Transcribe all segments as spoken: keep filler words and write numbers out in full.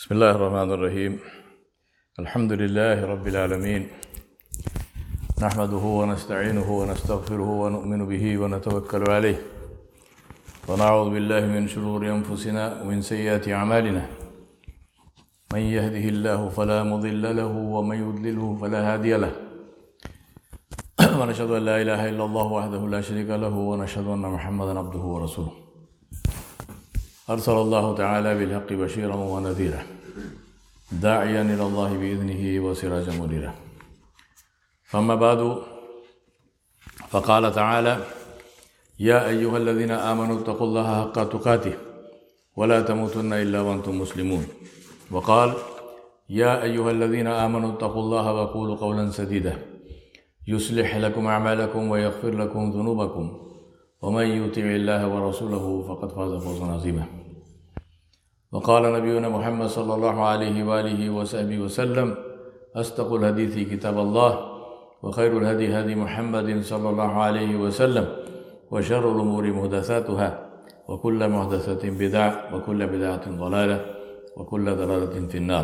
بسم الله الرحمن الرحيم الحمد لله رب العالمين نحمده ونستعينه ونستغفره ونؤمن به ونتوكل عليه ونعوذ بالله من شرور أنفسنا ومن سيئات أعمالنا من يهده الله فلا مضل له ومن يضلله فلا هادي له ونشهد أن لا إله إلا الله وحده لا شريك له ونشهد أن محمدا عبده ورسوله أرسل الله تعالى بالحق بشيرا ونذيرا داعيا إلى الله بإذنه وسراجا منيرا فأما بعد فقال تعالى يا أيها الذين آمنوا اتقوا الله حق تقاته ولا تموتن إلا وأنتم مسلمون وقال يا أيها الذين آمنوا اتقوا الله وقولوا قولا سديدا يصلح لكم أعمالكم ويغفر لكم ذنوبكم ومن يطع الله ورسوله فقد فاز فوزا عظيما وقال نبينا محمد صلى الله عليه وآله وصحبه وسلم أصدق الحديث كتاب الله وخير الهدي هدي محمد صلى الله عليه وسلم وشر الأمور محدثاتها وكل محدثة بدعة وكل بدعة ضلالة وكل ضلالة في النار.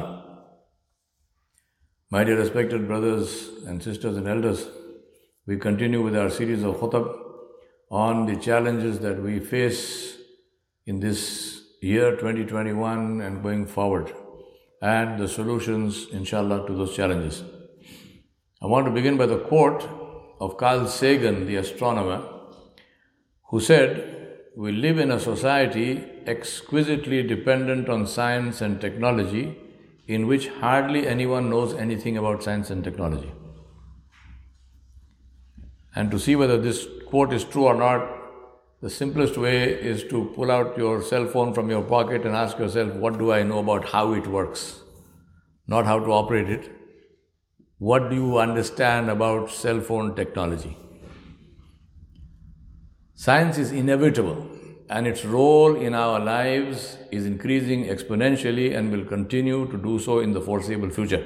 My dear respected brothers and sisters and elders, we continue with our series of khutab on the challenges that we face in this year twenty twenty-one and going forward, and the solutions, inshallah, to those challenges. I want to begin by the quote of Carl Sagan, the astronomer, who said, "We live in a society exquisitely dependent on science and technology, in which hardly anyone knows anything about science and technology." And to see whether this quote is true or not, the simplest way is to pull out your cell phone from your pocket and ask yourself, what do I know about how it works? Not how to operate it. What do you understand about cell phone technology? Science is inevitable, and its role in our lives is increasing exponentially and will continue to do so in the foreseeable future.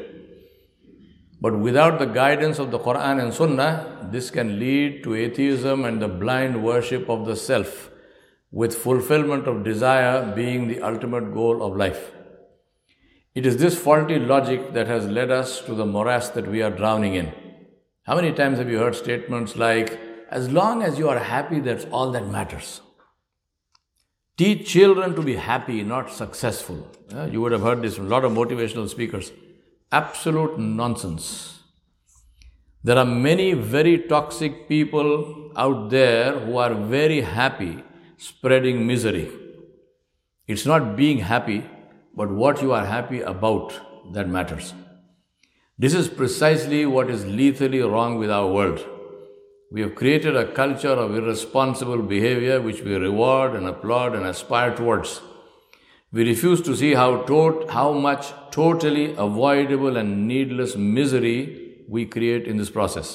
But without the guidance of the Quran and Sunnah, this can lead to atheism and the blind worship of the self, with fulfillment of desire being the ultimate goal of life. It is this faulty logic that has led us to the morass that we are drowning in. How many times have you heard statements like, as long as you are happy, that's all that matters? Teach children to be happy, not successful. Yeah, you would have heard this from a lot of motivational speakers. Absolute nonsense. There are many very toxic people out there who are very happy spreading misery. It's not being happy, but what you are happy about that matters. This is precisely what is lethally wrong with our world. We have created a culture of irresponsible behavior which we reward and applaud and aspire towards. We refuse to see how, tot- how much totally avoidable and needless misery we create in this process.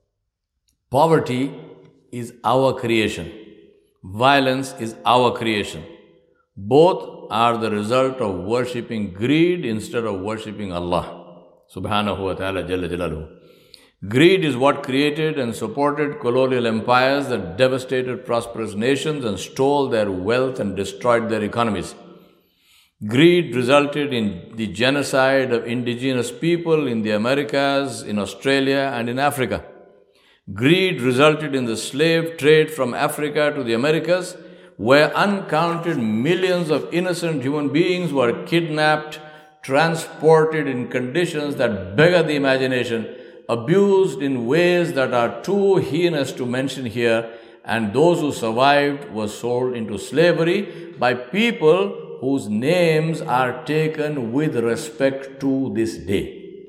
Poverty is our creation. Violence is our creation. Both are the result of worshipping greed instead of worshipping Allah subhanahu wa ta'ala jalla jalaluhu. Greed is what created and supported colonial empires that devastated prosperous nations and stole their wealth and destroyed their economies. Greed resulted in the genocide of indigenous people in the Americas, in Australia, and in Africa. Greed resulted in the slave trade from Africa to the Americas, where uncounted millions of innocent human beings were kidnapped, transported in conditions that beggar the imagination, abused in ways that are too heinous to mention here, and those who survived were sold into slavery by people whose names are taken with respect to this day.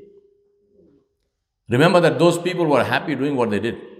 Remember that those people were happy doing what they did.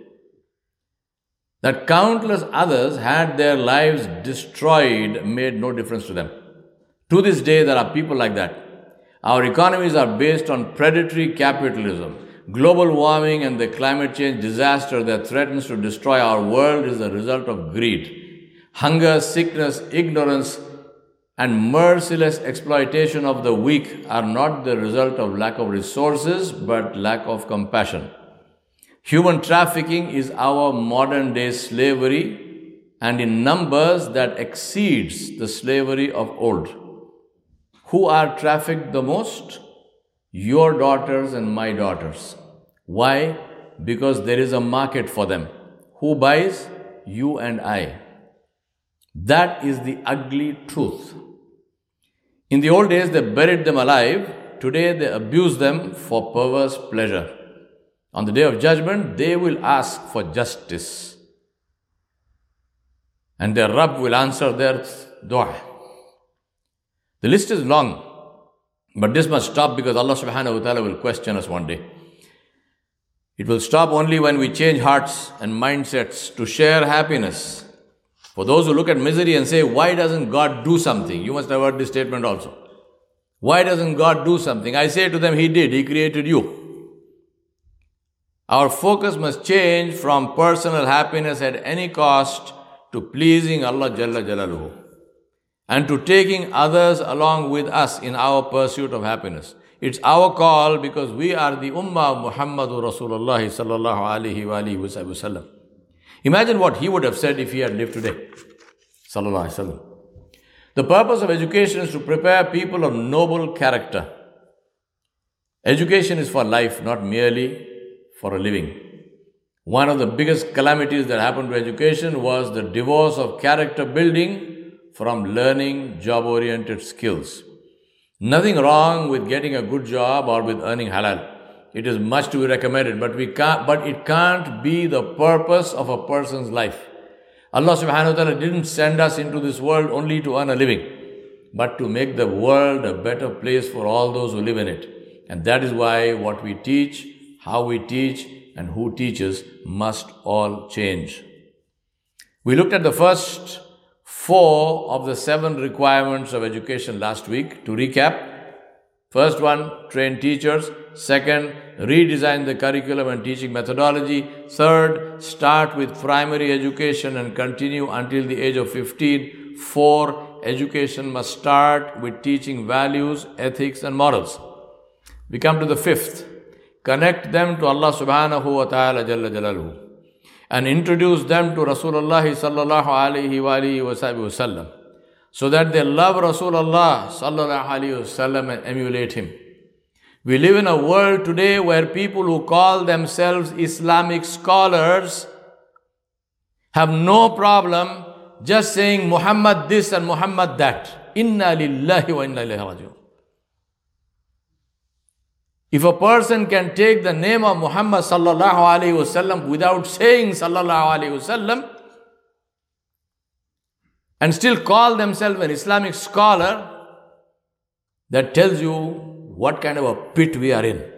That countless others had their lives destroyed made no difference to them. To this day, there are people like that. Our economies are based on predatory capitalism. Global warming and the climate change disaster that threatens to destroy our world is the result of greed. Hunger, sickness, ignorance, and merciless exploitation of the weak are not the result of lack of resources, but lack of compassion. Human trafficking is our modern day slavery, and in numbers that exceeds the slavery of old. Who are trafficked the most? Your daughters and my daughters. Why? Because there is a market for them. Who buys? You and I. That is the ugly truth. In the old days, they buried them alive. Today, they abuse them for perverse pleasure. On the day of judgment, they will ask for justice. And their Rabb will answer their dua. The list is long, but this must stop because Allah subhanahu wa ta'ala will question us one day. It will stop only when we change hearts and mindsets to share happiness. For those who look at misery and say, why doesn't God do something? You must have heard this statement also. Why doesn't God do something? I say to them, He did. He created you. Our focus must change from personal happiness at any cost to pleasing Allah Jalla Jalaluhu and to taking others along with us in our pursuit of happiness. It's our call because we are the Ummah of Muhammadur Rasulullah sallallahu alayhi wa alihi wa sallam. Imagine what he would have said if he had lived today. Sallallahu alayhi wa sallam. The purpose of education is to prepare people of noble character. Education is for life, not merely for a living. One of the biggest calamities that happened to education was the divorce of character building from learning job-oriented skills. Nothing wrong with getting a good job or with earning halal. It is much to be recommended, but we can't. But it can't be the purpose of a person's life. Allah subhanahu wa ta'ala didn't send us into this world only to earn a living, but to make the world a better place for all those who live in it. And that is why what we teach, how we teach, and who teaches must all change. We looked at the first four of the seven requirements of education last week. To recap, first one, train teachers. Second, redesign the curriculum and teaching methodology. Third, start with primary education and continue until the age of fifteen. Four, education must start with teaching values, ethics and morals. We come to the fifth. Connect them to Allah subhanahu wa ta'ala jalla jalaluhu and introduce them to Rasulullah sallallahu alayhi wa alihi wa sallam so that they love Rasulullah sallallahu alayhi wa sallam and emulate him. We live in a world today where people who call themselves Islamic scholars have no problem just saying Muhammad this and Muhammad that. Inna lillahi wa inna ilayhi raji'un. If a person can take the name of Muhammad sallallahu alayhi wa sallam without saying sallallahu alayhi wa sallam and still call themselves an Islamic scholar, that tells you what kind of a pit we are in.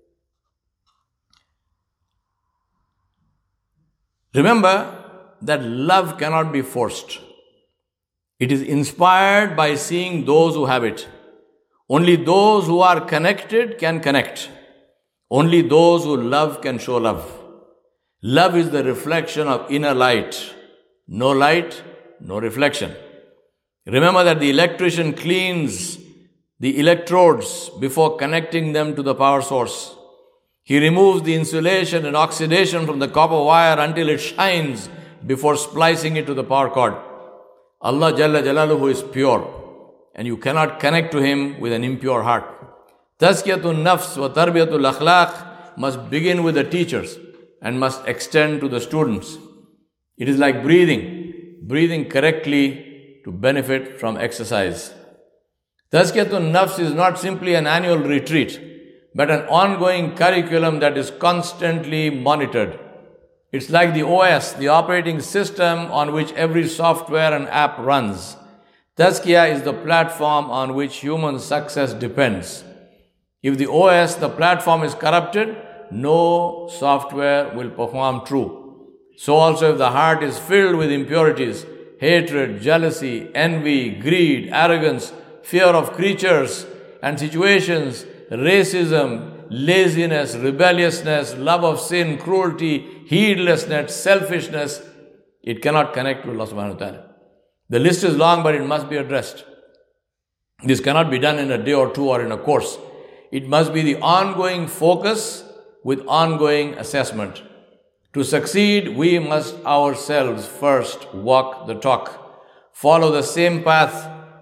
Remember that love cannot be forced. It is inspired by seeing those who have it. Only those who are connected can connect. Only those who love can show love. Love is the reflection of inner light. No light, no reflection. Remember that the electrician cleans the electrodes before connecting them to the power source. He removes the insulation and oxidation from the copper wire until it shines before splicing it to the power cord. Allah Jalla Jalaluhu is pure, and you cannot connect to Him with an impure heart. Tazkiyatul nafs wa tarbiyatul akhlaq must begin with the teachers and must extend to the students. It is like breathing, breathing correctly to benefit from exercise. Tazkiyatul nafs is not simply an annual retreat, but an ongoing curriculum that is constantly monitored. It's like the O S, the operating system on which every software and app runs. Tazkiyah is the platform on which human success depends. If the O S, the platform, is corrupted, no software will perform true. So also if the heart is filled with impurities, hatred, jealousy, envy, greed, arrogance, fear of creatures and situations, racism, laziness, rebelliousness, love of sin, cruelty, heedlessness, selfishness, it cannot connect to Allah subhanahu wa ta'ala. The list is long, but it must be addressed. This cannot be done in a day or two or in a course. It must be the ongoing focus with ongoing assessment. To succeed, we must ourselves first walk the talk, follow the same path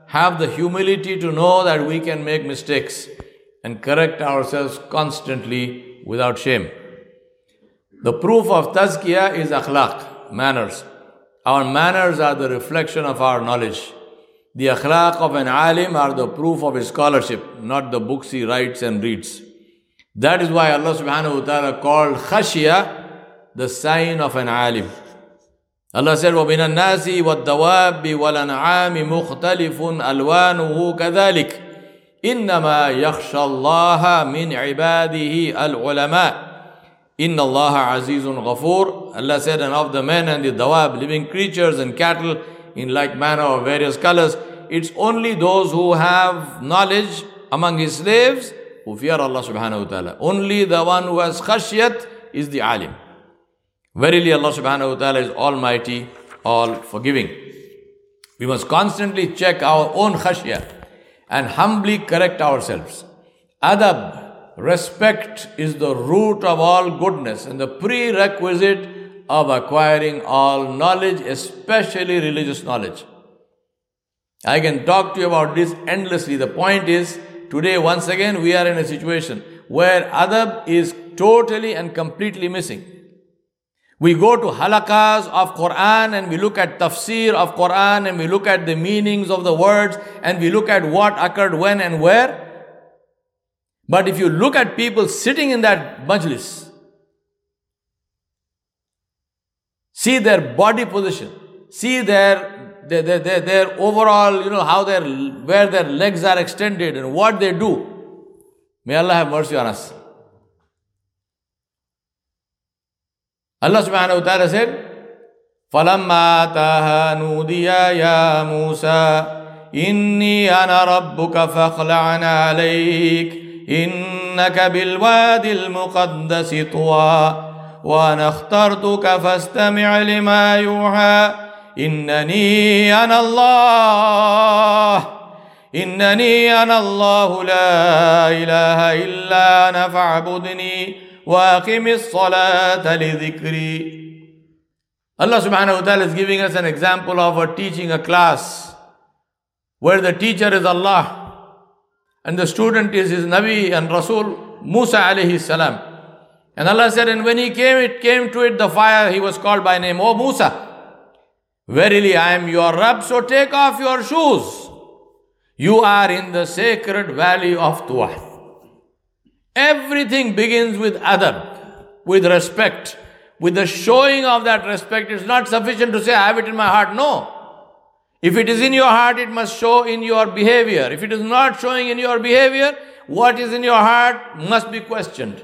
have the humility to know that we can make mistakes and correct ourselves constantly without shame. The proof of tazkiyah is akhlaq, manners. Our manners are the reflection of our knowledge. The akhlaq of an alim are the proof of his scholarship, not the books he writes and reads. That is why Allah subhanahu wa ta'ala called khashya the sign of an alim. Allah said, وَمِنَ النَّاسِ وَالدَّوَابِ وَالْأَنْعَامِ مُخْتَلِفٌ أَلْوَانُهُ كَذَلِكَ إِنَّمَا يَخْشَى اللَّهَ مِنْ عِبَادِهِ الْعُلَمَاءِ Inna Allah Azizun Ghafur. Allah said, and of the men and the dawab, living creatures and cattle in like manner of various colors, it's only those who have knowledge among his slaves who fear Allah subhanahu wa ta'ala. Only the one who has khashyat is the alim. Verily Allah subhanahu wa ta'ala is almighty, all forgiving. We must constantly check our own khashya and humbly correct ourselves. Adab, respect, is the root of all goodness and the prerequisite of acquiring all knowledge, especially religious knowledge. I can talk to you about this endlessly. The point is, today once again we are in a situation where adab is totally and completely missing. We go to halakas of Quran and we look at tafsir of Quran and we look at the meanings of the words and we look at what occurred when and where. But if you look at people sitting in that majlis, see their body position, see their, their, their, their, their overall, you know, how their, where their legs are extended and what they do. May Allah have mercy on us. Allah subhanahu wa ta'ala said, فَلَمَّا أَتَاهَا نُودِيَا يَا مُوسَى إِنِّي أَنَا رَبُّكَ فَاخْلَعْ عَلَيْكَ إنك بالوادي المقدس طوى وأنا اخترتك فاستمع لما يوحى إنني أنا الله إنني أنا الله لا إله إلا أنا فاعبدني وأقم الصلاة لذكري. Allah subhanahu wa ta'ala is giving us an example of a teaching a class where the teacher is Allah and the student is his Nabi and Rasul Musa alayhi salam. And Allah said, and when he came, it came to it the fire, he was called by name, O Musa, verily I am your Rabb, so take off your shoes. You are in the sacred valley of Tuwa. Everything begins with adab, with respect, with the showing of that respect. It's not sufficient to say, I have it in my heart. No. If it is in your heart, it must show in your behavior. If it is not showing in your behavior, what is in your heart must be questioned.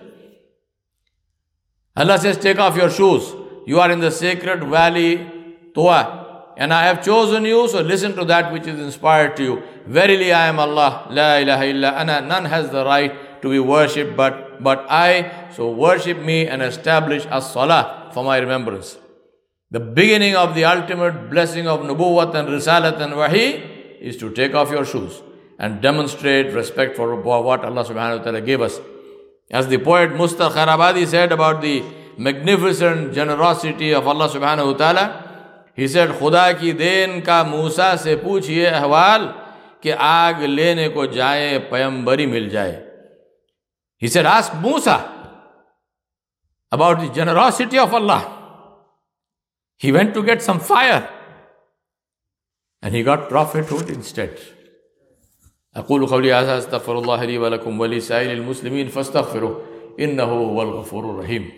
Allah says, take off your shoes. You are in the sacred valley, Tuwa. And I have chosen you, so listen to that which is inspired to you. Verily I am Allah, la ilaha illa ana. None has the right to be worshipped but, but I. So worship me and establish as-salah for my remembrance. The beginning of the ultimate blessing of nubuwwat and risalat and wahi is to take off your shoes and demonstrate respect for what Allah subhanahu wa ta'ala gave us. As the poet Mustar Kharabadi said about the magnificent generosity of Allah subhanahu wa ta'ala, he said, Khuda ki den ka Musa se poochiye ahwal ke aag lene ko jaye payambari mil jaye. He said, ask Musa about the generosity of Allah. He went to get some fire and he got prophethood instead. أقول قولي هذا أستغفر الله لي ولكم ولسائر المسلمين فاستغفروه إنه هو الغفور الرحيم.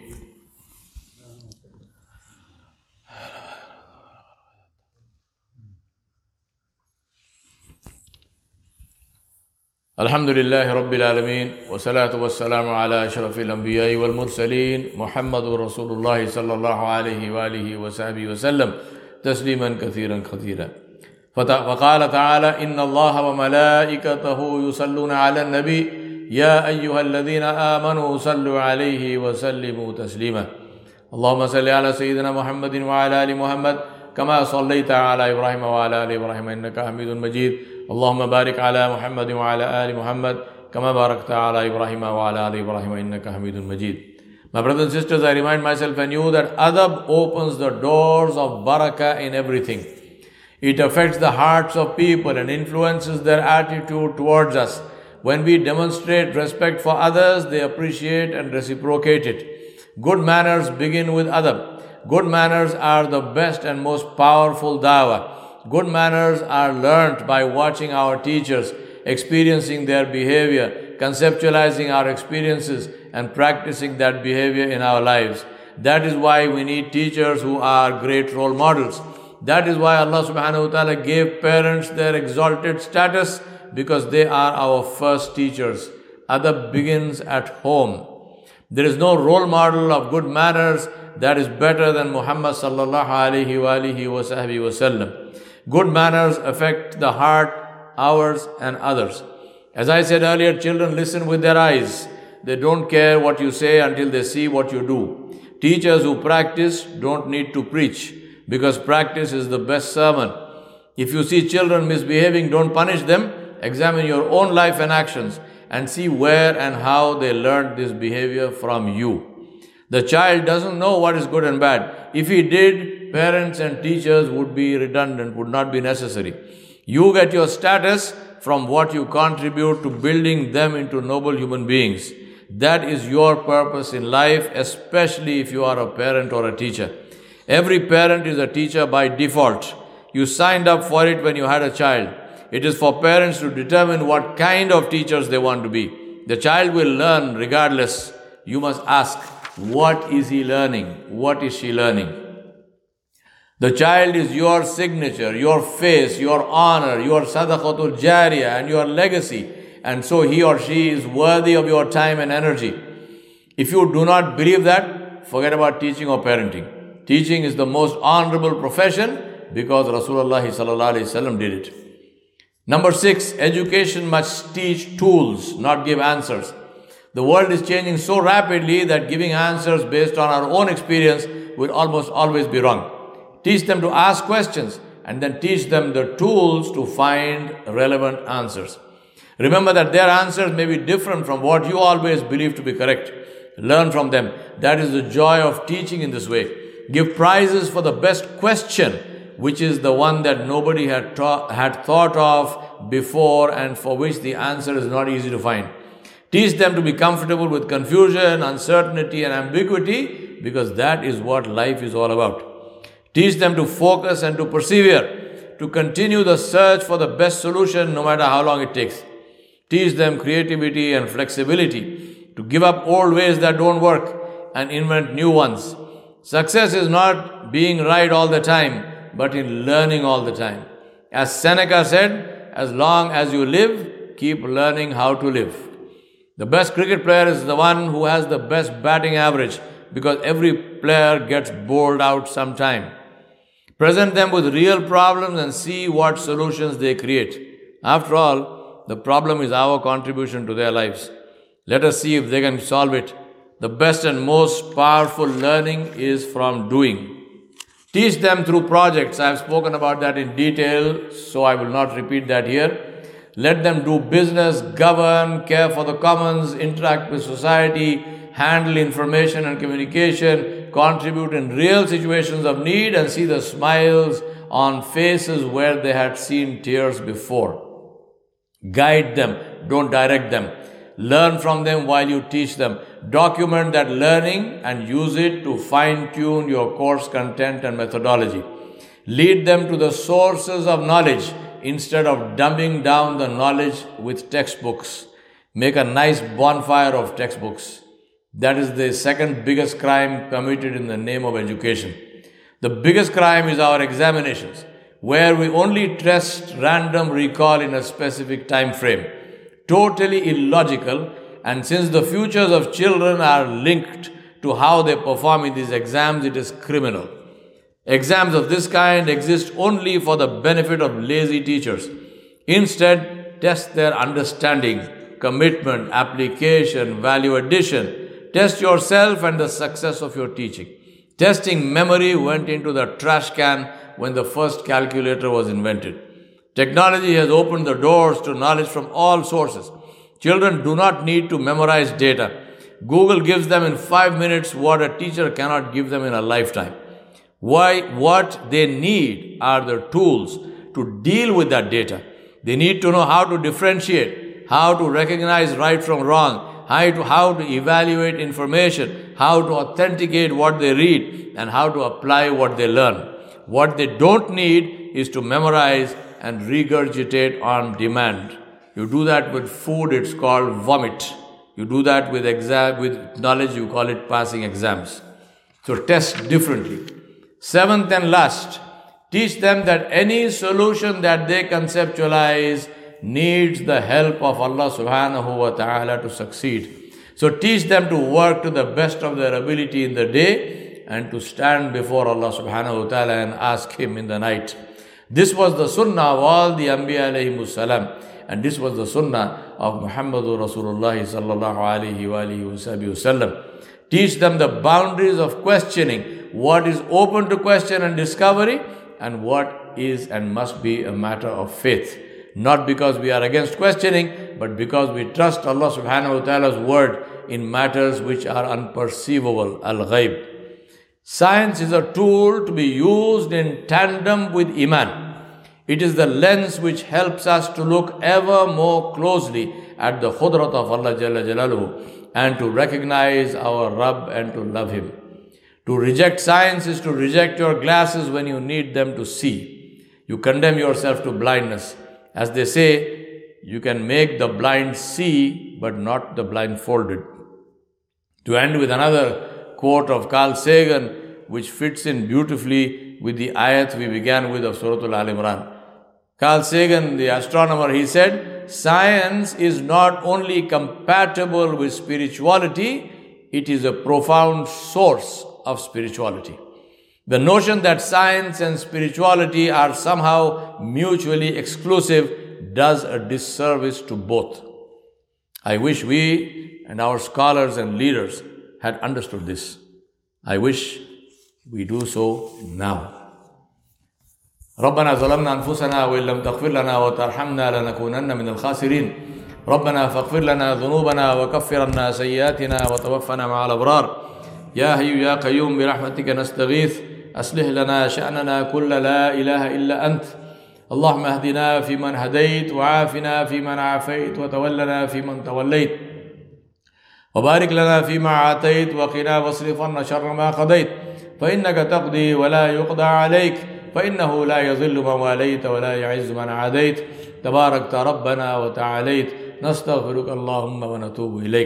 الحمد لله رب العالمين والصلاة والسلام على أشرف الأنبياء والمرسلين محمد رسول الله صلى الله عليه وآله وصحبه وسلم تسليما كثيرا كثيرا. فقال تعالى إن الله وملائكته يصلون على النبي يا أيها الذين آمنوا صلوا عليه وسلموا تسليما. اللهم صل على سيدنا محمد وعلى آل محمد كما صليت على إبراهيم وعلى آل إبراهيم إنك حميد مجيد. اللهم بارك على محمد وعلى آل محمد كما باركت على إبراهيم وعلى آل إبراهيم إنك حميد مجيد. My brothers and sisters, I remind myself and you that adab opens the doors of barakah in everything. It affects the hearts of people and influences their attitude towards us. When we demonstrate respect for others, they appreciate and reciprocate it. Good manners begin with adab. Good manners are the best and most powerful dawah. Good manners are learnt by watching our teachers, experiencing their behavior, conceptualizing our experiences, and practicing that behavior in our lives. That is why we need teachers who are great role models. That is why Allah subhanahu wa ta'ala gave parents their exalted status, because they are our first teachers. Adab begins at home. There is no role model of good manners that is better than Muhammad sallallahu alayhi wa alihi wa sahbihi wa sallam. Good manners affect the heart, ours and others. As I said earlier, children listen with their eyes. They don't care what you say until they see what you do. Teachers who practice don't need to preach, because practice is the best sermon. If you see children misbehaving, don't punish them. Examine your own life and actions and see where and how they learned this behavior from you. The child doesn't know what is good and bad. If he did, parents and teachers would be redundant, would not be necessary. You get your status from what you contribute to building them into noble human beings. That is your purpose in life, especially if you are a parent or a teacher. Every parent is a teacher by default. You signed up for it when you had a child. It is for parents to determine what kind of teachers they want to be. The child will learn regardless. You must ask, what is he learning? What is she learning? The child is your signature, your face, your honor, your sadaqatul jariyah and your legacy. And so he or she is worthy of your time and energy. If you do not believe that, forget about teaching or parenting. Teaching is the most honorable profession because Rasulullah sallallahu alaihi wasallam did it. Number six, education must teach tools, not give answers. The world is changing so rapidly that giving answers based on our own experience will almost always be wrong. Teach them to ask questions and then teach them the tools to find relevant answers. Remember that their answers may be different from what you always believe to be correct. Learn from them. That is the joy of teaching in this way. Give prizes for the best question, which is the one that nobody had, ta- had thought of before and for which the answer is not easy to find. Teach them to be comfortable with confusion, uncertainty and ambiguity, because that is what life is all about. Teach them to focus and to persevere, to continue the search for the best solution no matter how long it takes. Teach them creativity and flexibility, to give up old ways that don't work and invent new ones. Success is not being right all the time, but in learning all the time. As Seneca said, as long as you live, keep learning how to live. The best cricket player is the one who has the best batting average, because every player gets bowled out sometime. Present them with real problems and see what solutions they create. After all, the problem is our contribution to their lives. Let us see if they can solve it. The best and most powerful learning is from doing. Teach them through projects. I have spoken about that in detail, so I will not repeat that here. Let them do business, govern, care for the commons, interact with society, handle information and communication, contribute in real situations of need, and see the smiles on faces where they had seen tears before. Guide them, don't direct them. Learn from them while you teach them. Document that learning and use it to fine-tune your course content and methodology. Lead them to the sources of knowledge instead of dumbing down the knowledge with textbooks. Make a nice bonfire of textbooks. That is the second biggest crime committed in the name of education. The biggest crime is our examinations, where we only test random recall in a specific time frame. Totally illogical, and since the futures of children are linked to how they perform in these exams, it is criminal. Exams of this kind exist only for the benefit of lazy teachers. Instead, test their understanding, commitment, application, value addition. Test yourself and the success of your teaching. Testing memory went into the trash can when the first calculator was invented. Technology has opened the doors to knowledge from all sources. Children do not need to memorize data. Google gives them in five minutes what a teacher cannot give them in a lifetime. Why? What they need are the tools to deal with that data. They need to know how to differentiate, how to recognize right from wrong, how to, how to evaluate information, how to authenticate what they read, and how to apply what they learn. What they don't need is to memorize and regurgitate on demand. You do that with food, it's called vomit. You do that with exam, with knowledge, you call it passing exams. So test differently. Seventh and last, teach them that any solution that they conceptualize needs the help of Allah subhanahu wa ta'ala to succeed. So teach them to work to the best of their ability in the day and to stand before Allah subhanahu wa ta'ala and ask Him in the night. This was the sunnah of all the Anbiya alayhimus salam, and this was the sunnah of Muhammadur Rasulullah sallallahu alayhi wa alihi wa sallam. Teach them the boundaries of questioning, what is open to question and discovery, and what is and must be a matter of faith. Not because we are against questioning, but because we trust Allah subhanahu wa ta'ala's word in matters which are unperceivable, al-ghaib. Science is a tool to be used in tandem with Iman. It is the lens which helps us to look ever more closely at the khudrat of Allah Jalla Jalaluhu and to recognize our Rabb and to love Him. To reject science is to reject your glasses when you need them to see. You condemn yourself to blindness. As they say, you can make the blind see, but not the blindfolded. To end with another quote of Carl Sagan, which fits in beautifully with the ayat we began with of Surah Al-Imran. Carl Sagan, the astronomer, he said, science is not only compatible with spirituality, it is a profound source of spirituality. The notion that science and spirituality are somehow mutually exclusive does a disservice to both. I wish we and our scholars and leaders had understood this. I wish we do so now. ربنا ظلمنا أنفسنا وإن لم تغفر لنا وترحمنا لنكونن من الخاسرين ربنا فاغفر لنا ذنوبنا وكفر عنا سيئاتنا وتوفنا مع الأبرار يا حي يا قيوم برحمتك نستغيث أصلح لنا شأننا كل لا إله إلا أنت اللهم اهدنا فيمن هديت وعافنا فيمن عافيت وتولنا فيمن توليت وبارك لنا فيما عاتيت وقنا واصرف عنا شر ما قضيت فإنك تقضي ولا يقضى عليك فإنه لا يذل من واليت ولا يعز من عاديت تباركت ربنا وتعاليت نستغفرك اللهم ونتوب إليك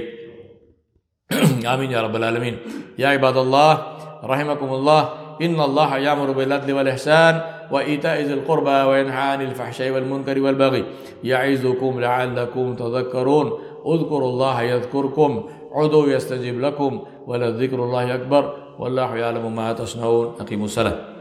آمين يا رب العالمين يا عباد الله رحمكم الله إن الله يأمر بالعدل والإحسان وإيتاء ذي القربى وينهى عن الفحشاء والمنكر والبغي يعظكم لعلكم تذكرون اذكروا الله يذكركم عدوا يستجب لكم ولذكر الله أكبر والله يعلم ما تصنعون أقيموا الصلاة.